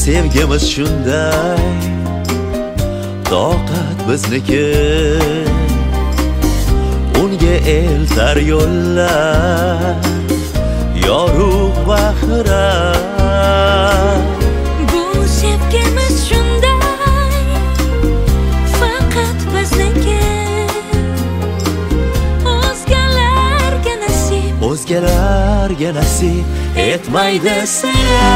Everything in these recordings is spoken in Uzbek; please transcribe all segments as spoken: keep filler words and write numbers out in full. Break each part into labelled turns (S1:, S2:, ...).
S1: Sevgimiz shunday, toqat bizniki, unga eltar yo'llar yorug' va xirat.
S2: Bu sevgimiz shunday, faqat bizniki, o'zgalarga nasib,
S1: o'zgalarga nasib etmaydi sira.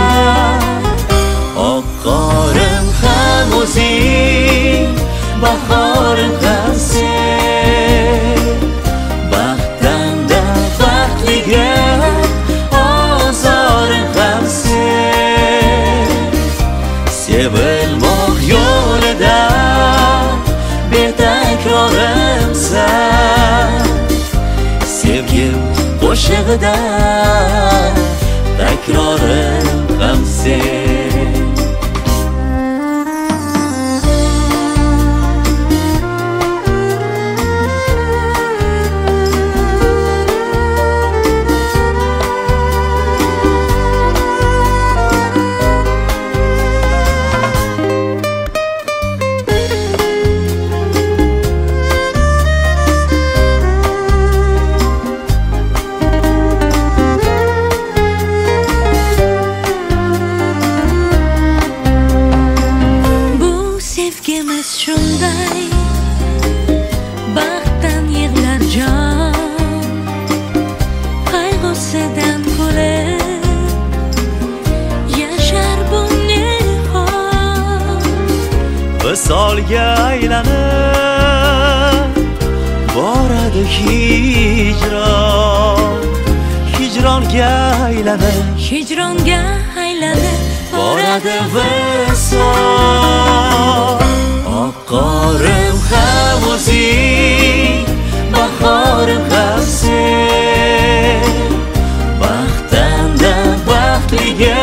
S1: Oq qorin ham o'zing, bahorim ham sen, baxtdan-da baxtliga ozorim ham sen. Sevilmoq yo'lida betakrorimsan, sevgim qo'shig'ida takrorim ham sen.
S2: Shunday baxtdan yig'lar jon, qayg'usidan kulib yashar bu nihol.
S1: Visolga aylanib boradi hijron, hijronga aylanib,
S2: hijronga aylanib
S1: boradi visol. Oq qorin ham o'zing, bahorim ham sen, baxtdan-da baxtliga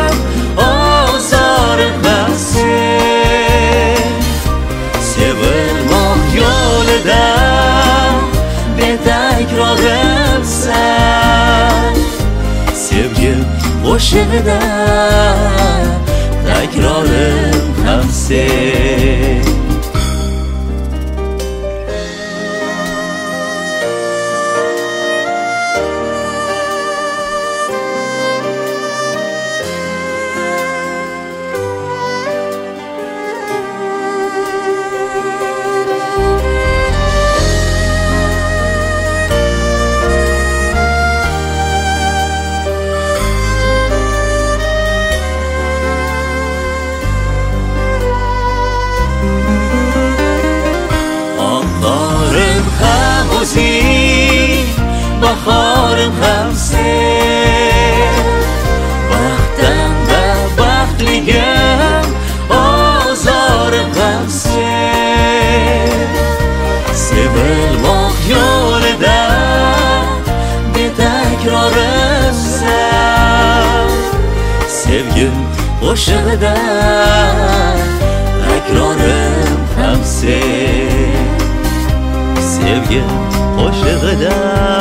S1: ozorim ham sen. Sevilmoq yo'lida betakrorimsan, sevgim qo'shig'ida takrorim ham sen. Bahorim ham sen, baxtdan-da baxtligim ozorim ham sen. Sevilmoq yo'lida betakrorimsan, sevgim qo'shig'ida takrorim ham sen. Sevgim qo'shig'ida